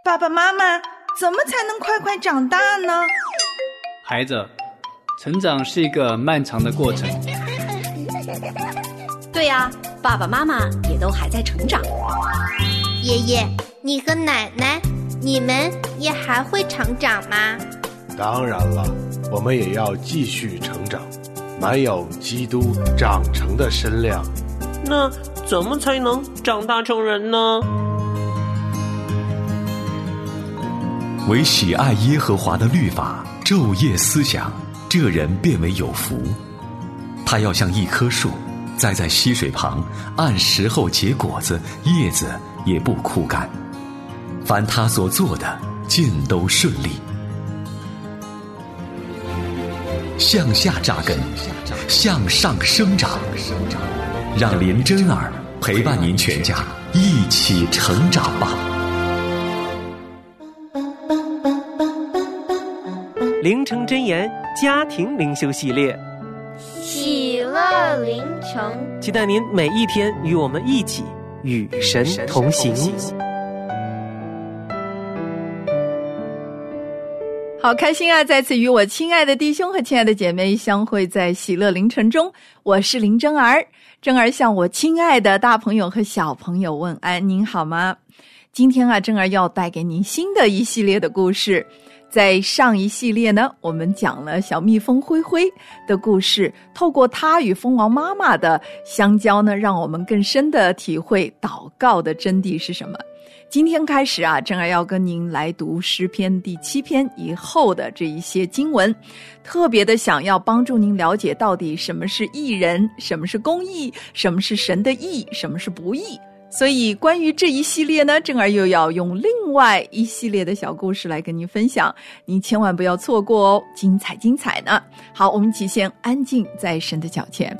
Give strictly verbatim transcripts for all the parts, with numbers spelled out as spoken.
爸爸妈妈，怎么才能快快长大呢？ 孩子，成长是一个漫长的过程。 对呀，爸爸妈妈也都还在成长。 爷爷，你和奶奶，你们也还会成长吗？ 当然了，我们也要继续成长，满有基督长成的身量。 那怎么才能长大成人呢？ 唯喜爱耶和华的律法，昼夜思想，这人便为有福。他要像一棵树，栽在溪水旁，按时候结果子，叶子也不枯干。凡他所做的，尽都顺利。向下扎根，向上生长，让林真儿陪伴您全家一起成长吧。 灵城真言家庭灵修系列， 喜乐灵城， 期待您每一天与我们一起与神同行。 好开心啊，再次与我亲爱的弟兄和亲爱的姐妹相会在喜乐灵城中。我是林真儿，真儿向我亲爱的大朋友和小朋友问安，您好吗？今天啊，真儿要带给您新的一系列的故事。在上一系列呢，我们讲了小蜜蜂灰灰的故事，透过它与蜂王妈妈的相交呢，让我们更深的体会祷告的真谛是什么。今天开始啊，真儿要跟您来读诗篇第七篇以后的这一些经文，特别的想要帮助您了解到底什么是义人，什么是公义，什么是神的义，什么是不义。所以关于这一系列呢，真儿又要用另外一系列的小故事来跟您分享，您千万不要错过哦，精彩精彩呢。好，我们一起先安静在神的脚前。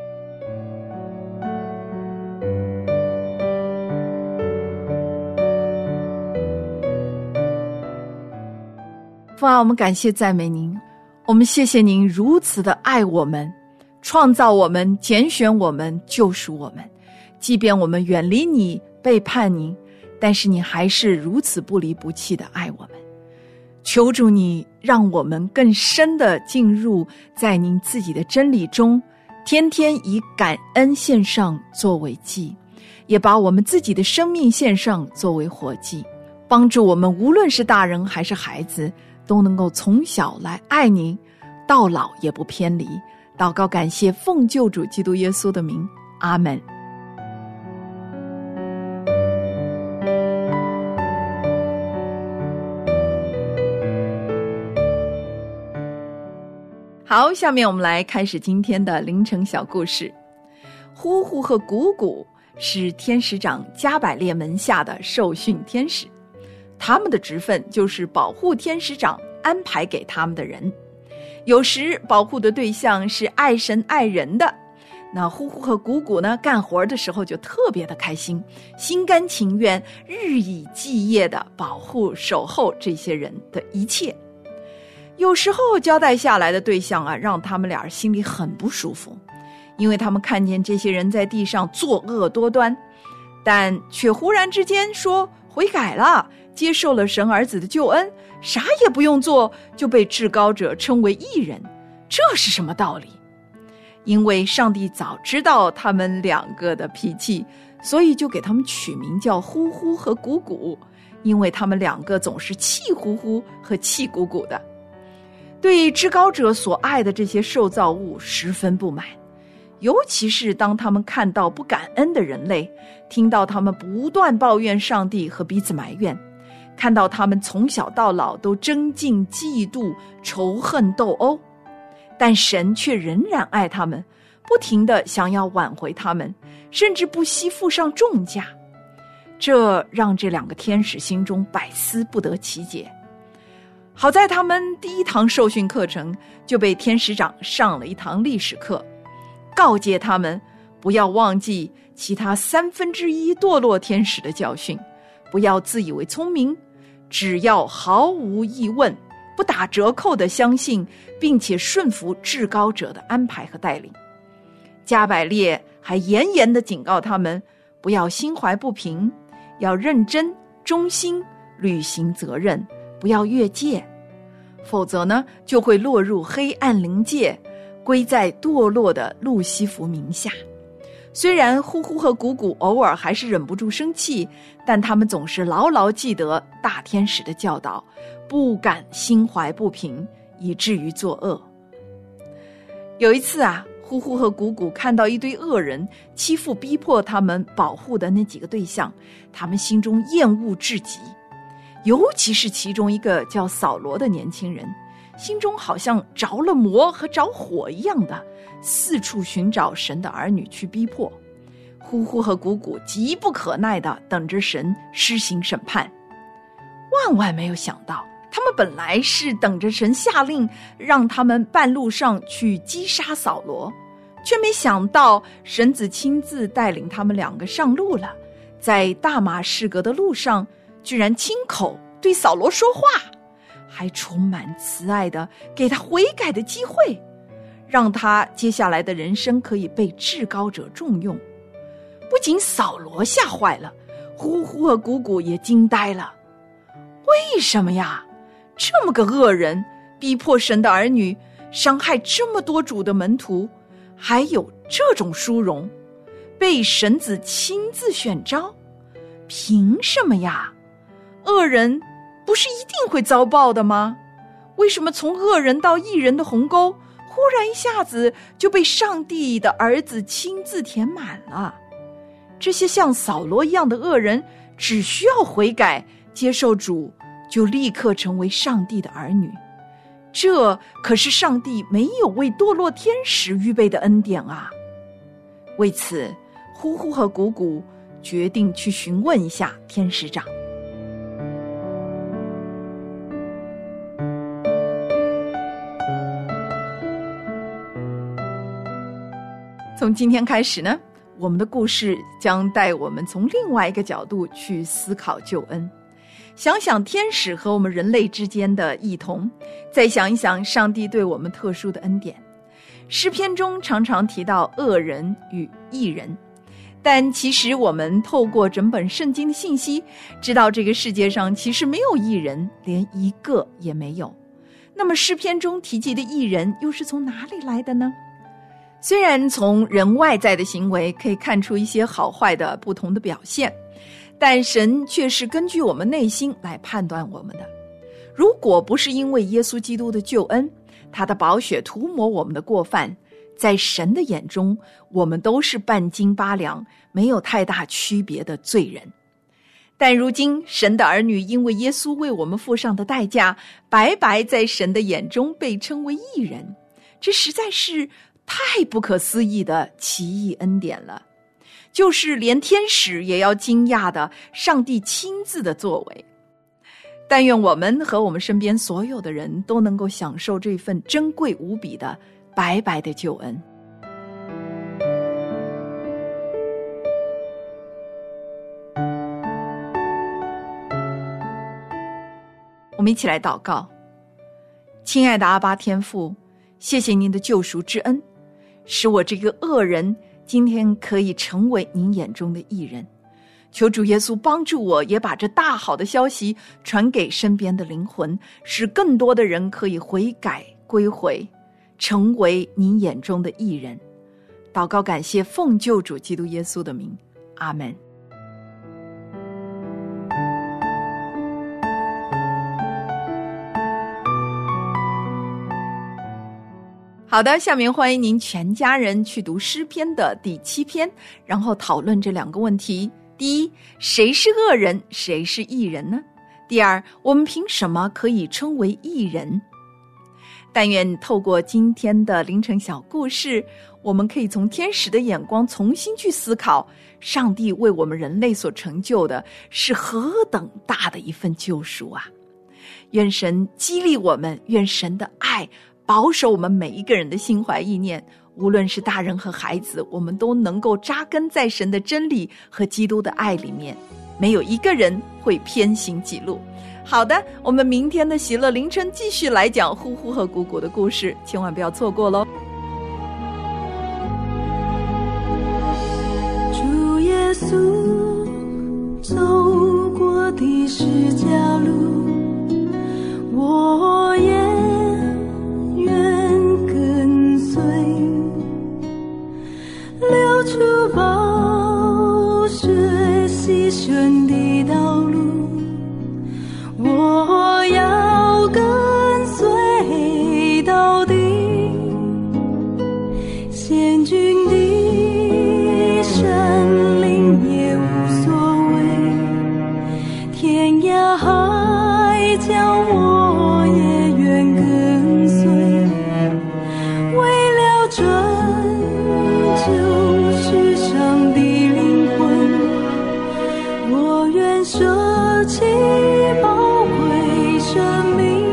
父啊，我们感谢赞美您，我们谢谢您如此的爱我们，创造我们，拣选我们，救赎我们。即便我们远离你，背叛你，但是你还是如此不离不弃的爱我们。求主你让我们更深的进入在您自己的真理中，天天以感恩献上作为祭，也把我们自己的生命献上作为活祭，帮助我们无论是大人还是孩子，都能够从小来爱您，到老也不偏离。祷告感谢奉救主基督耶稣的名，阿们。好，下面我们来开始今天的凌晨小故事。呼呼和鼓鼓是天使长加百列门下的受训天使，他们的职分就是保护天使长安排给他们的人。有时保护的对象是爱神爱人的，那呼呼和鼓鼓呢，干活的时候就特别的开心，心甘情愿，日以继夜的保护守候这些人的一切。有时候交代下来的对象啊，让他们俩心里很不舒服，因为他们看见这些人在地上作恶多端，但却忽然之间说悔改了，接受了神儿子的救恩，啥也不用做就被至高者称为义人，这是什么道理？因为上帝早知道他们两个的脾气，所以就给他们取名叫呼呼和鼓鼓，因为他们两个总是气呼呼和气鼓鼓的，对至高者所爱的这些受造物十分不满，尤其是当他们看到不感恩的人类，听到他们不断抱怨上帝和彼此埋怨，看到他们从小到老都争竞嫉妒仇恨斗殴，但神却仍然爱他们，不停地想要挽回他们，甚至不惜付上重价。这让这两个天使心中百思不得其解。好在他们第一堂受训课程就被天使长上了一堂历史课，告诫他们不要忘记其他三分之一堕落天使的教训，不要自以为聪明，只要毫无疑问，不打折扣地相信并且顺服至高者的安排和带领。加百列还严严地警告他们，不要心怀不平，要认真忠心履行责任，不要越界，否则呢，就会落入黑暗灵界，归在堕落的路西弗名下。虽然呼呼和谷谷偶尔还是忍不住生气，但他们总是牢牢记得大天使的教导，不敢心怀不平，以至于作恶。有一次啊，呼呼和谷谷看到一堆恶人欺负逼迫他们保护的那几个对象，他们心中厌恶至极。尤其是其中一个叫扫罗的年轻人，心中好像着了魔和着火一样的，四处寻找神的儿女去逼迫。呼呼和谷谷急不可耐地等着神施行审判。万万没有想到，他们本来是等着神下令让他们半路上去击杀扫罗，却没想到神子亲自带领他们两个上路了，在大马士革的路上居然亲口对扫罗说话，还充满慈爱的给他悔改的机会，让他接下来的人生可以被至高者重用。不仅扫罗吓坏了，呼呼和谷谷也惊呆了。为什么呀？这么个恶人逼迫神的儿女，伤害这么多主的门徒，还有这种殊荣，被神子亲自选召，凭什么呀？恶人不是一定会遭报的吗？为什么从恶人到义人的鸿沟，忽然一下子就被上帝的儿子亲自填满了？这些像扫罗一样的恶人，只需要悔改，接受主，就立刻成为上帝的儿女。这可是上帝没有为堕落天使预备的恩典啊！为此，呼呼和谷谷决定去询问一下天使长。从今天开始呢，我们的故事将带我们从另外一个角度去思考救恩。想想天使和我们人类之间的异同，再想一想上帝对我们特殊的恩典。诗篇中常常提到恶人与义人，但其实我们透过整本圣经的信息，知道这个世界上其实没有义人，连一个也没有。那么诗篇中提及的义人又是从哪里来的呢？虽然从人外在的行为可以看出一些好坏的不同的表现，但神却是根据我们内心来判断我们的。如果不是因为耶稣基督的救恩，他的宝血涂抹我们的过犯，在神的眼中，我们都是半斤八两，没有太大区别的罪人。但如今神的儿女因为耶稣为我们付上的代价，白白在神的眼中被称为义人，这实在是太不可思议的奇异恩典了，就是连天使也要惊讶的上帝亲自的作为。但愿我们和我们身边所有的人都能够享受这份珍贵无比的白白的救恩。我们一起来祷告。亲爱的阿爸天父，谢谢您的救赎之恩，使我这个恶人今天可以成为您眼中的义人。求主耶稣帮助我，也把这大好的消息传给身边的灵魂，使更多的人可以悔改归回，成为您眼中的义人。祷告感谢，奉救主基督耶稣的名，阿们。好的，下面欢迎您全家人去读诗篇的第七篇，然后讨论这两个问题。第一，谁是恶人，谁是义人呢？第二，我们凭什么可以称为义人？但愿透过今天的凌晨小故事，我们可以从天使的眼光重新去思考，上帝为我们人类所成就的是何等大的一份救赎啊！愿神激励我们，愿神的爱保守我们每一个人的心怀意念，无论是大人和孩子，我们都能够扎根在神的真理和基督的爱里面，没有一个人会偏行己路。好的，我们明天的喜乐凌晨继续来讲呼呼和谷谷的故事，千万不要错过咯。 主耶稣走过的十架路，我也愿跟随，流出宝血牺牲的道路，我要跟随到底，险峻的山林也无所谓，天涯海角我也愿跟随，为了拯救世上的灵魂，我愿舍弃宝贵生命。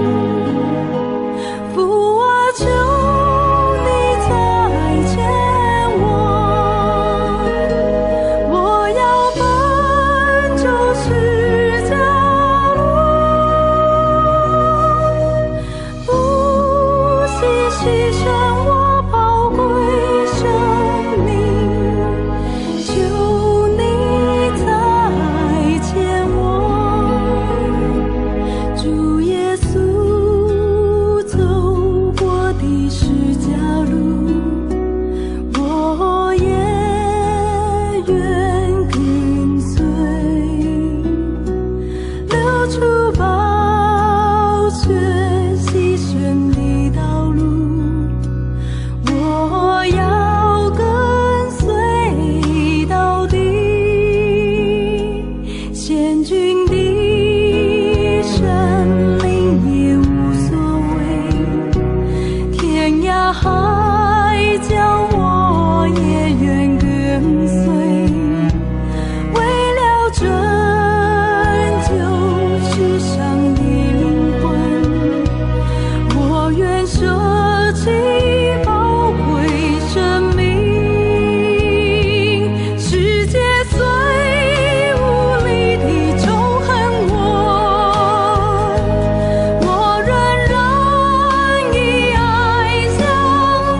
父啊，求你再牵我，我要奔走十架路，不惜牺牲我宝贵生命，求你再牵我。主耶稣走过的十架路，我也愿跟随，流出宝血牺牲的道路，我要跟随到底，险峻的山林也无所谓，天涯海角我也愿跟随，为了拯救世上的灵魂，我愿舍弃宝贵生命。世界虽无力地仇恨我，我仍然以爱相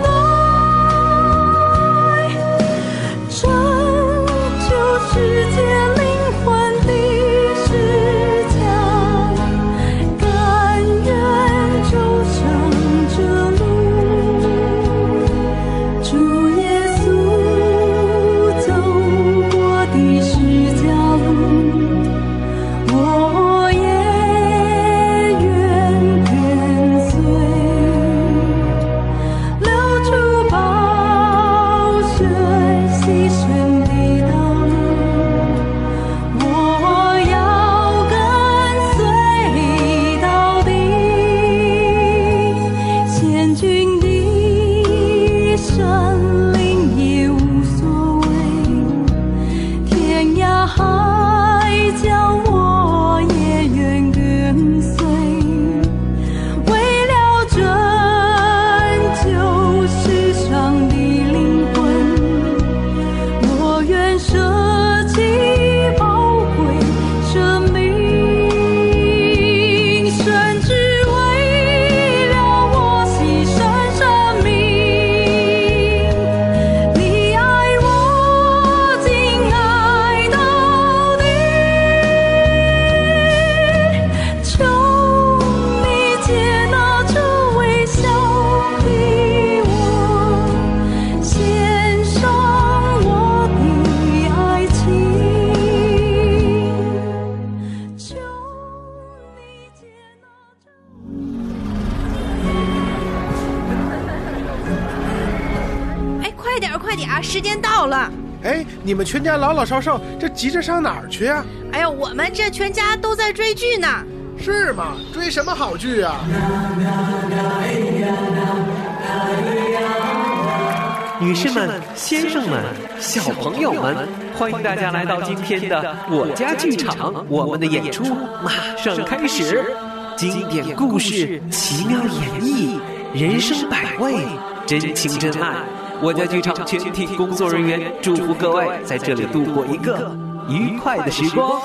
对，拯救世界灵魂的十架，甘愿走上这路。主耶稣走过的十架路，我也愿跟随，流出宝血牺牲的道路，我要跟随到底，险峻的山林也无所谓，天涯海角我也愿跟随，为了拯救世上的灵魂，我愿舍弃宝贵生命，甚至为了我牺牲生命。你爱我，敬爱到底，求你接纳这微笑的我，献上我的爱情，求你接纳这。 哎，快点儿快点儿，时间到了。 哎，你们全家老老少少这急着上哪儿去啊？ 哎呀，我们这全家都在追剧呢。 是吗？追什么好剧啊？ 女士们、先生们、小朋友们，欢迎大家来到今天的我家剧场，我们的演出马上开始。经典故事，奇妙演绎，人生百味，真情真爱。我家剧场全体工作人员祝福各位在这里度过一个愉快的时光。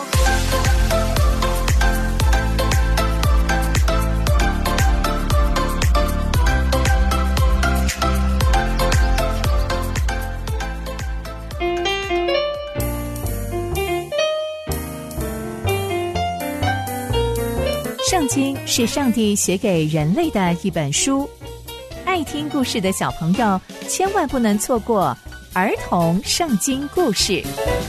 圣经是上帝写给人类的一本书，爱听故事的小朋友千万不能错过儿童圣经故事。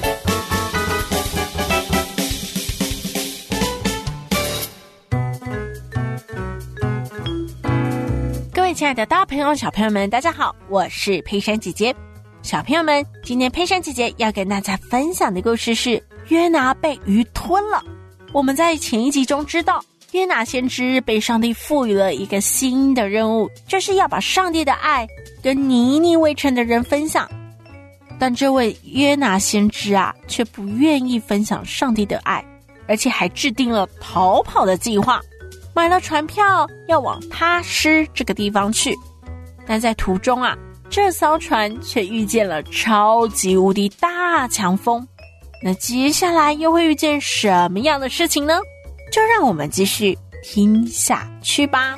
各位亲爱的大朋友小朋友们，大家好，我是佩珊姐姐。小朋友们，今天佩珊姐姐要跟大家分享的故事是约拿被鱼吞了。我们在前一集中知道，约拿先知被上帝赋予了一个新的任务，就是要把上帝的爱跟尼尼微城的人分享。但这位约拿先知啊，却不愿意分享上帝的爱，而且还制定了逃跑的计划，买了船票要往他施这个地方去。但在途中啊，这艘船却遇见了超级无敌大强风。那接下来又会遇见什么样的事情呢？就让我们继续听下去吧。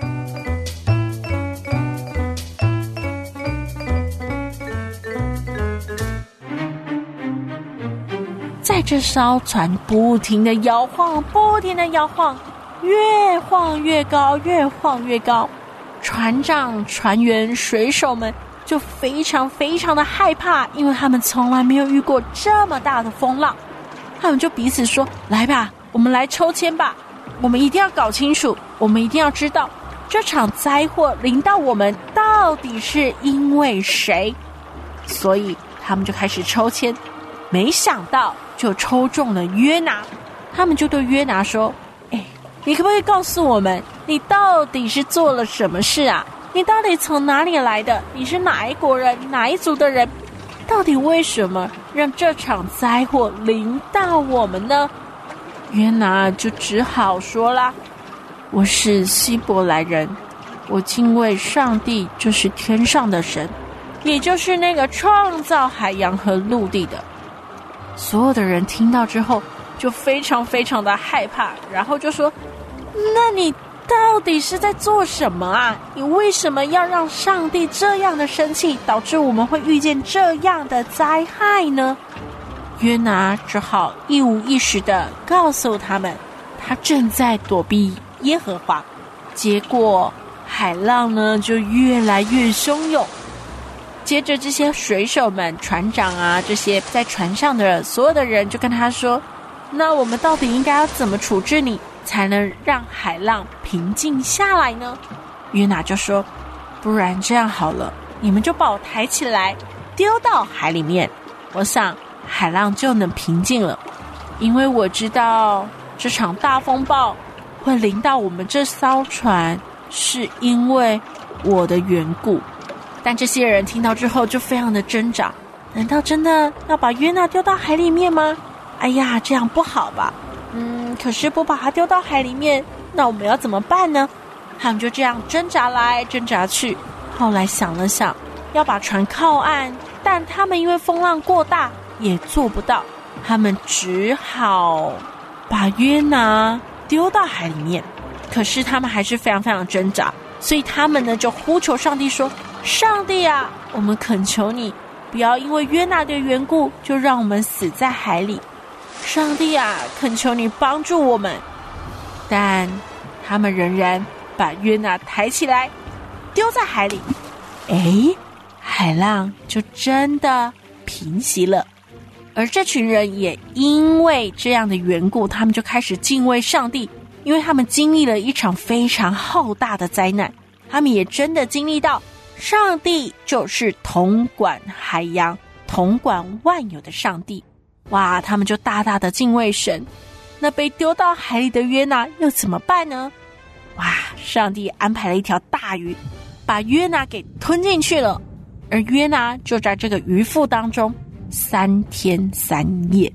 在这艘船不停地摇晃，不停地摇晃，越晃越高，越晃越高。船长、船员、水手们就非常非常的害怕，因为他们从来没有遇过这么大的风浪。他们就彼此说，来吧，我们来抽签吧，我们一定要搞清楚，我们一定要知道这场灾祸临到我们到底是因为谁。所以他们就开始抽签，没想到就抽中了约拿。他们就对约拿说，哎，你可不可以告诉我们，你到底是做了什么事啊？你到底从哪里来的？你是哪一国人，哪一族的人？到底为什么让这场灾祸临到我们呢？约拿就只好说啦，我是希伯来人，我敬畏上帝，就是天上的神，也就是那个创造海洋和陆地的。所有的人听到之后就非常非常的害怕，然后就说，那你到底是在做什么啊？你为什么要让上帝这样的生气，导致我们会遇见这样的灾害呢？约拿只好一五一十的告诉他们，他正在躲避耶和华。结果海浪呢就越来越汹涌。接着这些水手们、船长啊，这些在船上的所有的人就跟他说，那我们到底应该要怎么处置你，才能让海浪平静下来呢？约拿就说，不然这样好了，你们就把我抬起来丢到海里面，我想海浪就能平静了。因为我知道这场大风暴会临到我们这艘船，是因为我的缘故。但这些人听到之后就非常的挣扎，难道真的要把约拿丢到海里面吗？哎呀，这样不好吧。嗯，可是不把它丢到海里面，那我们要怎么办呢？他们就这样挣扎来挣扎去，后来想了想，要把船靠岸，但他们因为风浪过大也做不到，他们只好把约拿丢到海里面。可是他们还是非常非常挣扎，所以他们呢就呼求上帝说，上帝啊，我们恳求你，不要因为约拿的缘故就让我们死在海里。上帝啊，恳求你帮助我们。但他们仍然把约拿抬起来丢在海里。诶，海浪就真的平息了。而这群人也因为这样的缘故，他们就开始敬畏上帝，因为他们经历了一场非常浩大的灾难。他们也真的经历到上帝就是统管海洋、统管万有的上帝。哇，他们就大大的敬畏神。那被丢到海里的约拿又怎么办呢？哇，上帝安排了一条大鱼，把约拿给吞进去了。而约拿就在这个鱼腹当中三天三夜。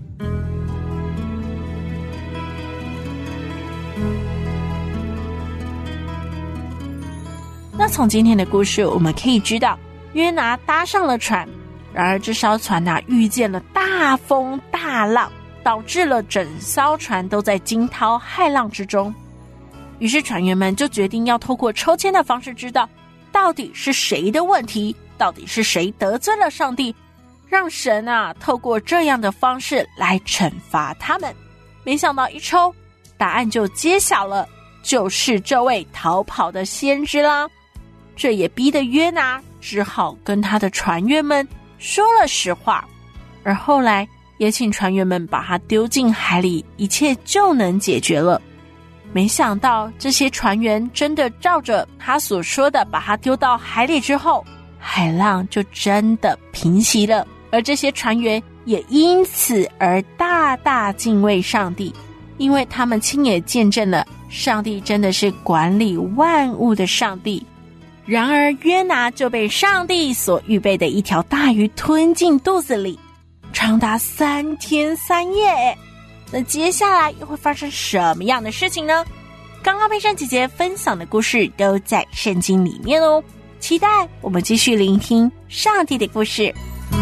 那从今天的故事我们可以知道，约拿搭上了船，然而这艘船啊遇见了大风大浪，导致了整艘船都在惊涛骇浪之中。于是船员们就决定要透过抽签的方式知道到底是谁的问题，到底是谁得罪了上帝，让神啊透过这样的方式来惩罚他们。没想到一抽，答案就揭晓了， 就是这位逃跑的先知啦。这也逼得约拿只好跟他的船员们说了实话，而后来也请船员们把他丢进海里，一切就能解决了。没想到这些船员真的照着他所说的把他丢到海里之后，海浪就真的平息了，而这些船员也因此而大大敬畏上帝，因为他们亲眼见证了上帝真的是管理万物的上帝。然而约拿就被上帝所预备的一条大鱼吞进肚子里，长达三天三夜。那接下来又会发生什么样的事情呢？刚刚佩珊姐姐分享的故事都在圣经里面哦，期待我们继续聆听上帝的故事。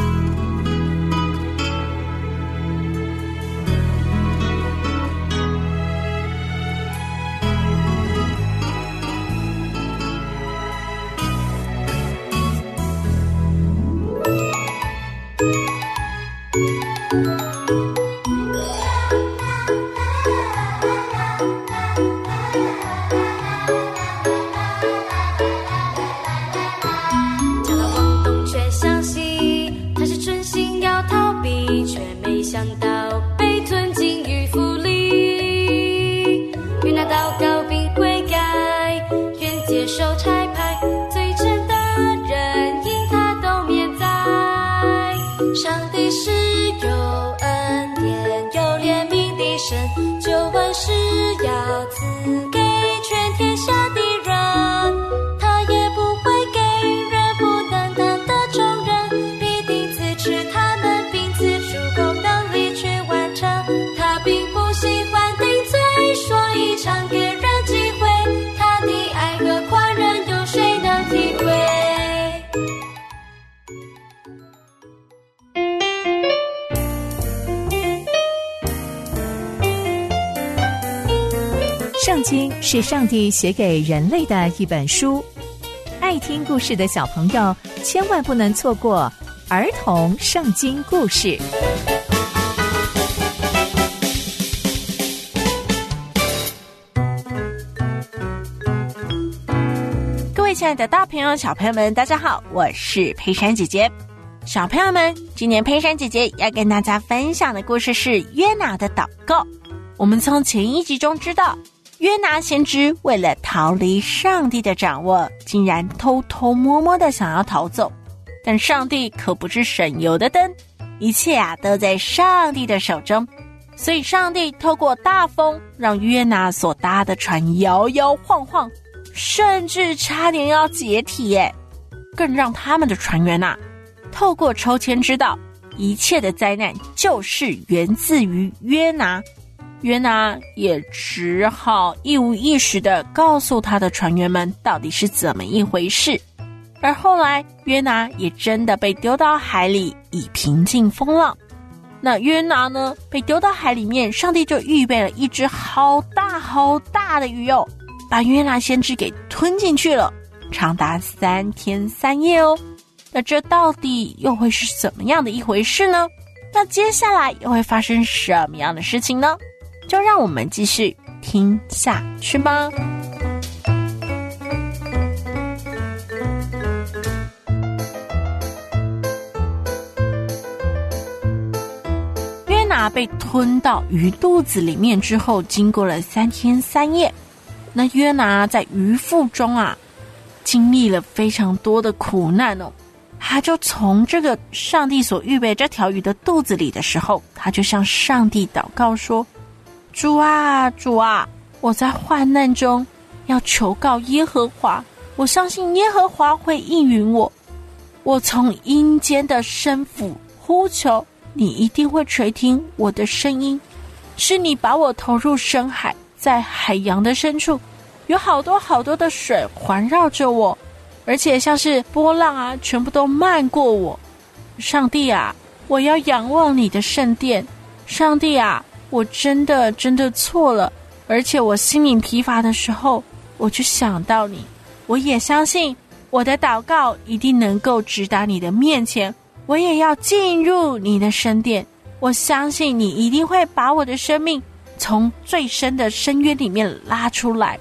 圣经是上帝写给人类的一本书，爱听故事的小朋友千万不能错过儿童圣经故事。 各位亲爱的大朋友小朋友们，大家好，我是佩珊姐姐。小朋友们，今年佩珊姐姐要跟大家分享的故事是约拿的祷告。我们从前一集中知道，约拿先知为了逃离上帝的掌握，竟然偷偷摸摸的想要逃走。但上帝可不是省油的灯，一切啊都在上帝的手中。所以上帝透过大风，让约拿所搭的船摇摇晃晃，甚至差点要解体耶。更让他们的船员啊，透过抽签知道，一切的灾难就是源自于约拿。约拿也只好一五一十的告诉他的船员们到底是怎么一回事。而后来约拿也真的被丢到海里，以平静风浪。那约拿呢，被丢到海里面，上帝就预备了一只好大好大的鱼哦，把约拿先知给吞进去了，长达三天三夜哦。那这到底又会是怎么样的一回事呢？那接下来又会发生什么样的事情呢？就让我们继续听下去吧。约拿被吞到鱼肚子里面之后，经过了三天三夜，那约拿在鱼腹中啊，经历了非常多的苦难哦。他就从这个上帝所预备这条鱼的肚子里的时候，他就向上帝祷告说，主啊主啊，我在患难中要求告耶和华，我相信耶和华会应允我。我从阴间的深府呼求，你一定会垂听我的声音。是你把我投入深海，在海洋的深处有好多好多的水环绕着我，而且像是波浪啊，全部都漫过我。上帝啊，我要仰望你的圣殿。上帝啊，我真的真的错了，而且我心灵疲乏的时候，我就想到你。我也相信我的祷告一定能够直达你的面前，我也要进入你的圣殿。我相信你一定会把我的生命从最深的深渊里面拉出来，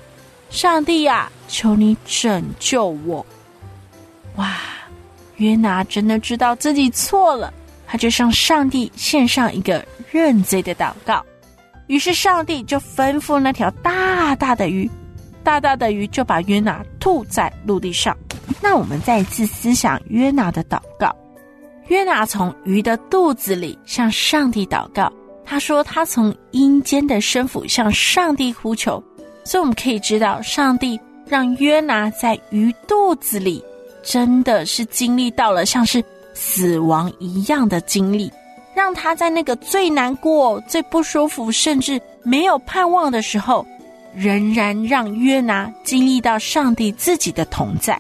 上帝呀，求你拯救我。哇，约拿真的知道自己错了，他就向上帝献上一个认罪的祷告。于是上帝就吩咐那条大大的鱼，大大的鱼就把约拿吐在陆地上。那我们再一次思想约拿的祷告。约拿从鱼的肚子里向上帝祷告，他说他从阴间的深府向上帝呼求，所以我们可以知道，上帝让约拿在鱼肚子里真的是经历到了像是死亡一样的经历，让他在那个最难过、最不舒服，甚至没有盼望的时候，仍然让约拿经历到上帝自己的同在。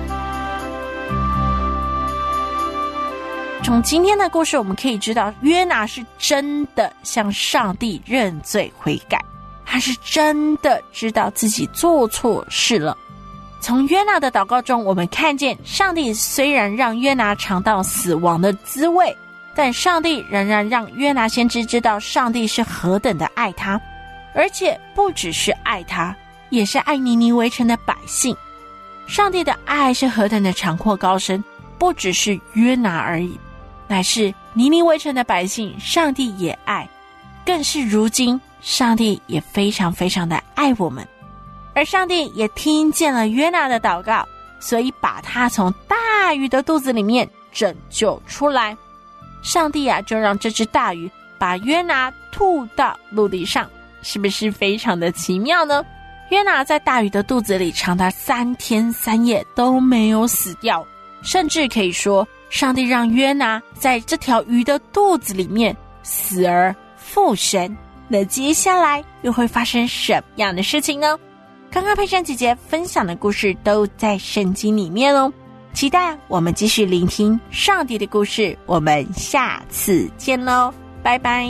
从今天的故事我们可以知道，约拿是真的向上帝认罪悔改，他是真的知道自己做错事了。从约拿的祷告中，我们看见上帝虽然让约拿尝到死亡的滋味，但上帝仍然让约拿先知知道上帝是何等的爱他，而且不只是爱他，也是爱尼尼微城的百姓。上帝的爱是何等的长阔高深，不只是约拿而已，乃是尼尼微城的百姓，上帝也爱，更是如今上帝也非常非常的爱我们。而上帝也听见了约拿的祷告，所以把他从大鱼的肚子里面拯救出来。上帝啊，就让这只大鱼把约拿吐到陆地上，是不是非常的奇妙呢？约拿在大鱼的肚子里长达三天三夜都没有死掉，甚至可以说上帝让约拿在这条鱼的肚子里面死而复生。那接下来又会发生什么样的事情呢？刚刚佩珊姐姐分享的故事都在圣经里面哦，期待我们继续聆听上帝的故事，我们下次见咯，拜拜。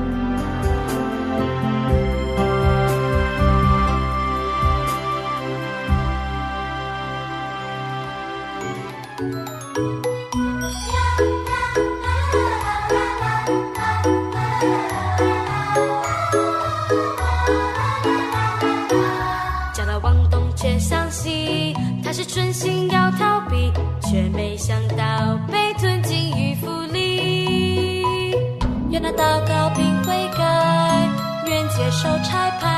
相信他是存心要逃避，却没想到被吞进鱼腹里。愿那祷告并悔改，愿接受差派。